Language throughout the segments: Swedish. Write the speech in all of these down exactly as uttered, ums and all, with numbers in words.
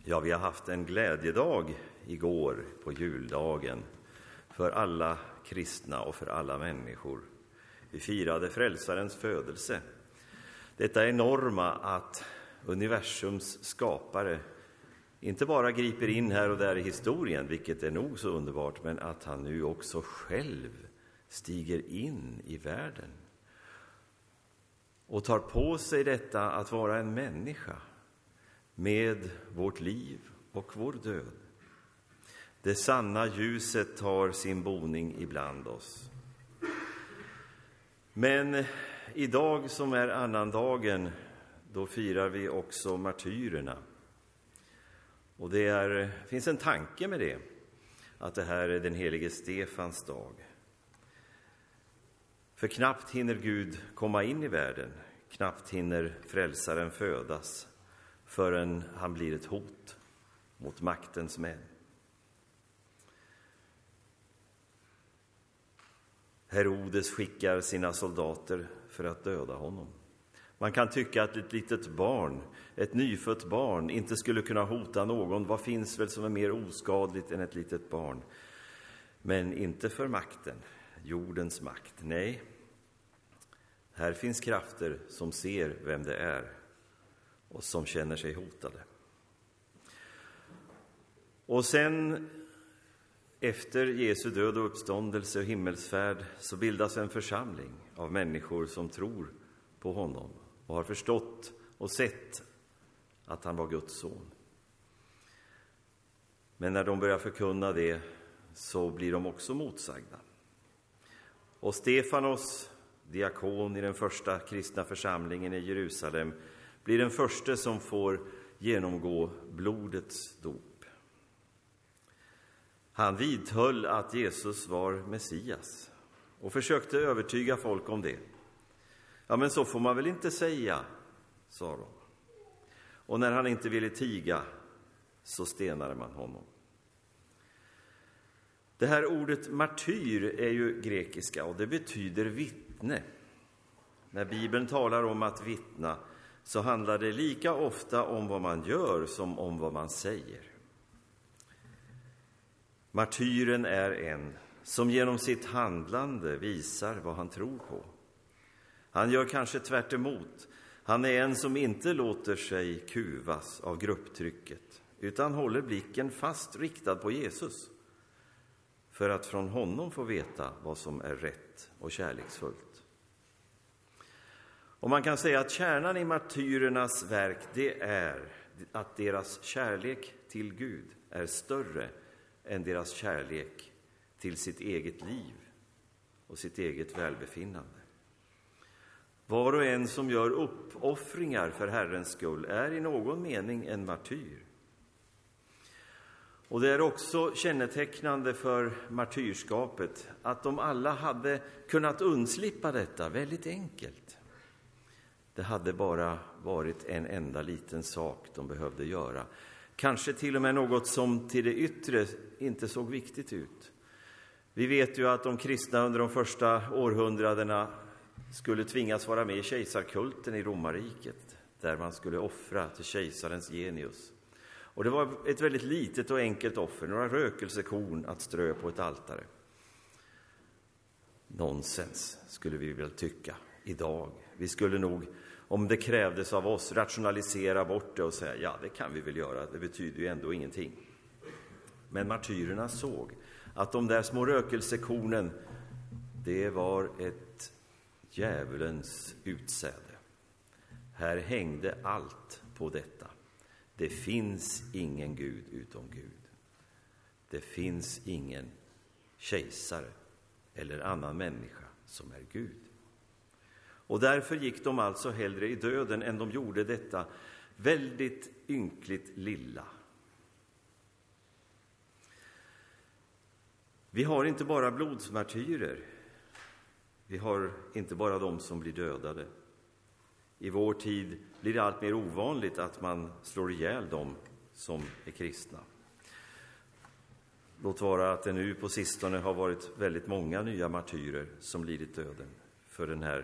Ja, vi har haft en glädjedag igår på juldagen för alla kristna och för alla människor. Vi firade frälsarens födelse. Detta enorma att universums skapare inte bara griper in här och där i historien, vilket är nog så underbart, men att han nu också själv stiger in i världen och tar på sig detta att vara en människa med vårt liv och vår död. Det sanna ljuset tar sin boning ibland oss. Men idag som är annandagen, då firar vi också martyrerna. Och det är, finns en tanke med det, att det här är den helige Stefans dag. För knappt hinner Gud komma in i världen, knappt hinner frälsaren födas, förrän han blir ett hot mot maktens män. Herodes skickar sina soldater för att döda honom. Man kan tycka att ett litet barn, ett nyfött barn, inte skulle kunna hota någon. Vad finns väl som är mer oskadligt än ett litet barn? Men inte för makten, jordens makt. Nej, här finns krafter som ser vem det är och som känner sig hotade. Och sen, efter Jesu död och uppståndelse och himmelsfärd, så bildas en församling av människor som tror på honom och har förstått och sett att han var Guds son. Men när de börjar förkunna det så blir de också motsagda. Och Stefanos, diakon i den första kristna församlingen i Jerusalem, blir den första som får genomgå blodets dop. Han vidhöll att Jesus var Messias och försökte övertyga folk om det. Ja, men så får man väl inte säga, sa de. Och när han inte ville tiga så stenade man honom. Det här ordet martyr är ju grekiska och det betyder vittne. När Bibeln talar om att vittna så handlar det lika ofta om vad man gör som om vad man säger. Martyren är en som genom sitt handlande visar vad han tror på. Han gör kanske tvärt emot. Han är en som inte låter sig kuvas av grupptrycket, utan håller blicken fast riktad på Jesus för att från honom få veta vad som är rätt och kärleksfullt. Och man kan säga att kärnan i martyrernas verk, det är att deras kärlek till Gud är större än deras kärlek till sitt eget liv och sitt eget välbefinnande. Var och en som gör uppoffringar för Herrens skull är i någon mening en martyr. Och det är också kännetecknande för martyrskapet att de alla hade kunnat undslippa detta väldigt enkelt. Det hade bara varit en enda liten sak de behövde göra. Kanske till och med något som till det yttre inte såg viktigt ut. Vi vet ju att de kristna under de första århundradena skulle tvingas vara med i kejsarkulten i romarriket, där man skulle offra till kejsarens genius. Och det var ett väldigt litet och enkelt offer, några rökelsekorn att strö på ett altare. Nonsens, skulle vi väl tycka idag. Vi skulle nog, om det krävdes av oss, rationalisera bort det och säga, ja, det kan vi väl göra, det betyder ju ändå ingenting. Men martyrerna såg att de där små rökelsekornen, det var ett djävulens utsäde. Här hängde allt på detta. Det finns ingen Gud utom Gud. Det finns ingen kejsare eller annan människa som är Gud. Och därför gick de alltså hellre i döden än de gjorde detta väldigt ynkligt lilla. Vi har inte bara blodsmartyrer. Vi har inte bara de som blir dödade. I vår tid blir det allt mer ovanligt att man slår ihjäl dem som är kristna. Låt vara att det nu på sistone har varit väldigt många nya martyrer som lidit döden för den här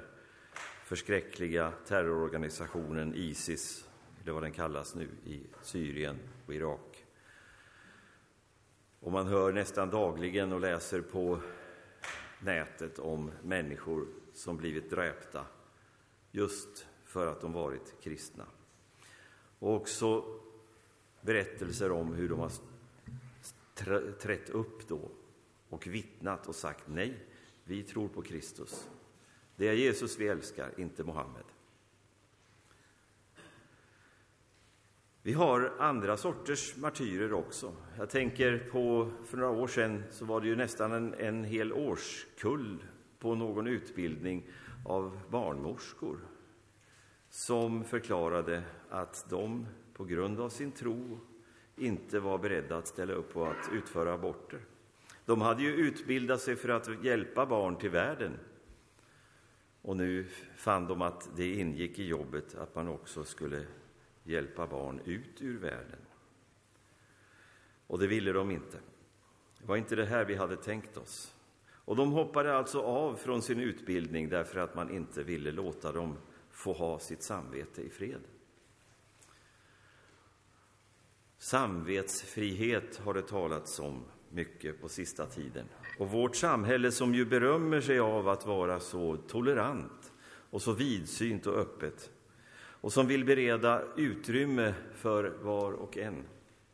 förskräckliga terrororganisationen ISIS, eller vad den kallas nu, i Syrien och Irak. Och man hör nästan dagligen och läser på nätet om människor som blivit dräpta just för att de varit kristna. Och också berättelser om hur de har trätt upp då och vittnat och sagt nej, vi tror på Kristus. Det är Jesus vi älskar, inte Mohammed. Vi har andra sorters martyrer också. Jag tänker på, för några år sedan så var det ju nästan en, en hel årskull på någon utbildning av barnmorskor som förklarade att de på grund av sin tro inte var beredda att ställa upp på att utföra aborter. De hade ju utbildat sig för att hjälpa barn till världen. Och nu fann de att det ingick i jobbet att man också skulle hjälpa barn ut ur världen. Och det ville de inte. Det var inte det här vi hade tänkt oss. Och de hoppade alltså av från sin utbildning därför att man inte ville låta dem få ha sitt samvete i fred. Samvetsfrihet har det talats om mycket på sista tiden. Och vårt samhälle som ju berömmer sig av att vara så tolerant och så vidsynt och öppet och som vill bereda utrymme för var och en.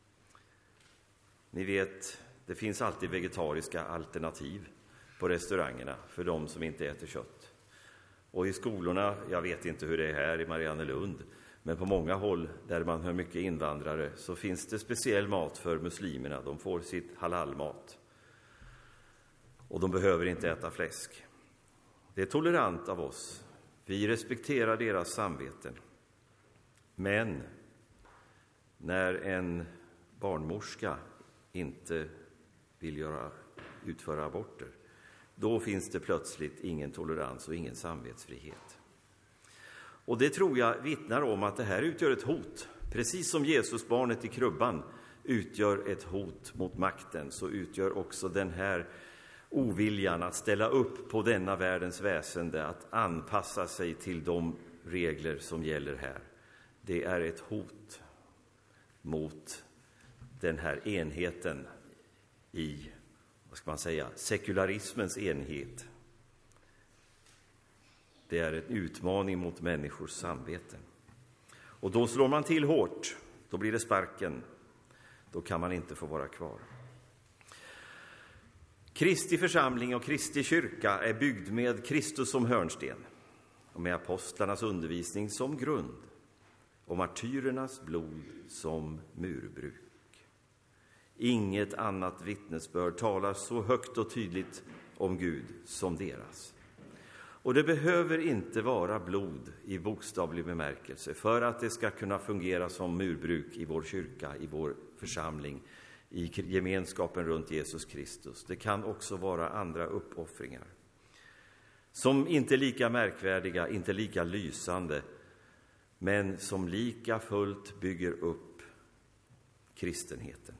Ni vet, det finns alltid vegetariska alternativ på restaurangerna för de som inte äter kött. Och i skolorna, jag vet inte hur det är här i Mariannelund, men på många håll där man har mycket invandrare så finns det speciell mat för muslimerna. De får sitt halalmat. Och de behöver inte äta fläsk. Det är tolerant av oss. Vi respekterar deras samveten. Men när en barnmorska inte vill göra, utföra aborter, då finns det plötsligt ingen tolerans och ingen samvetsfrihet. Och det tror jag vittnar om att det här utgör ett hot. Precis som Jesusbarnet i krubban utgör ett hot mot makten, så utgör också den här oviljan att ställa upp på denna världens väsende, att anpassa sig till de regler som gäller här. Det är ett hot mot den här enheten i, vad ska man säga, sekularismens enhet. Det är en utmaning mot människors samveten. Och då slår man till hårt, då blir det sparken, då kan man inte få vara kvar. Kristi församling och Kristi kyrka är byggd med Kristus som hörnsten och med apostlarnas undervisning som grund och martyrernas blod som murbruk. Inget annat vittnesbörd talar så högt och tydligt om Gud som deras. Och det behöver inte vara blod i bokstavlig bemärkelse för att det ska kunna fungera som murbruk i vår kyrka, i vår församling, i gemenskapen runt Jesus Kristus. Det kan också vara andra uppoffringar som inte är lika märkvärdiga, inte lika lysande, men som lika fullt bygger upp kristenheten.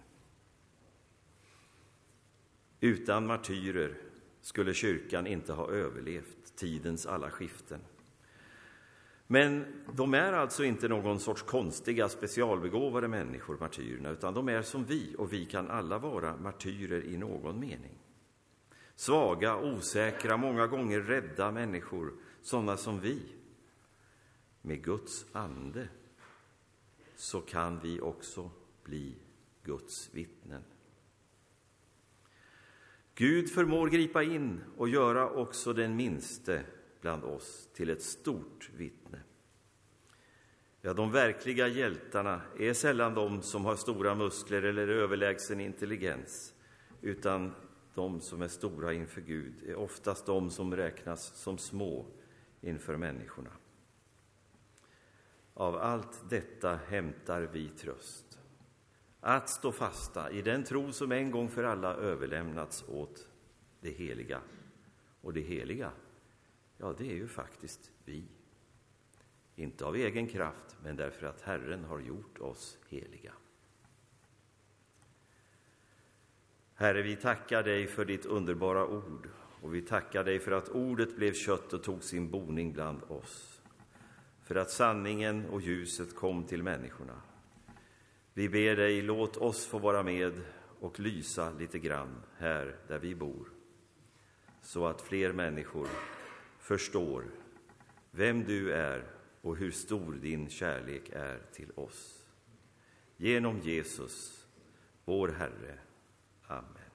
Utan martyrer skulle kyrkan inte ha överlevt tidens alla skiften. Men de är alltså inte någon sorts konstiga, specialbegåvade människor, martyrerna, utan de är som vi, och vi kan alla vara martyrer i någon mening. Svaga, osäkra, många gånger rädda människor, sådana som vi. Med Guds ande så kan vi också bli Guds vittnen. Gud förmår gripa in och göra också den minste bland oss till ett stort vittne. Ja, de verkliga hjältarna är sällan de som har stora muskler eller överlägsen intelligens, utan de som är stora inför Gud är oftast de som räknas som små inför människorna. Av allt detta hämtar vi tröst. Att stå fasta i den tro som en gång för alla överlämnats åt det heliga. Och det heliga, ja, det är ju faktiskt vi. Inte av egen kraft, men därför att Herren har gjort oss heliga. Herre, vi tackar dig för ditt underbara ord. Och vi tackar dig för att ordet blev kött och tog sin boning bland oss. För att sanningen och ljuset kom till människorna. Vi ber dig, låt oss få vara med och lysa lite grann här där vi bor, så att fler människor förstår vem du är och hur stor din kärlek är till oss. Genom Jesus, vår Herre. Amen.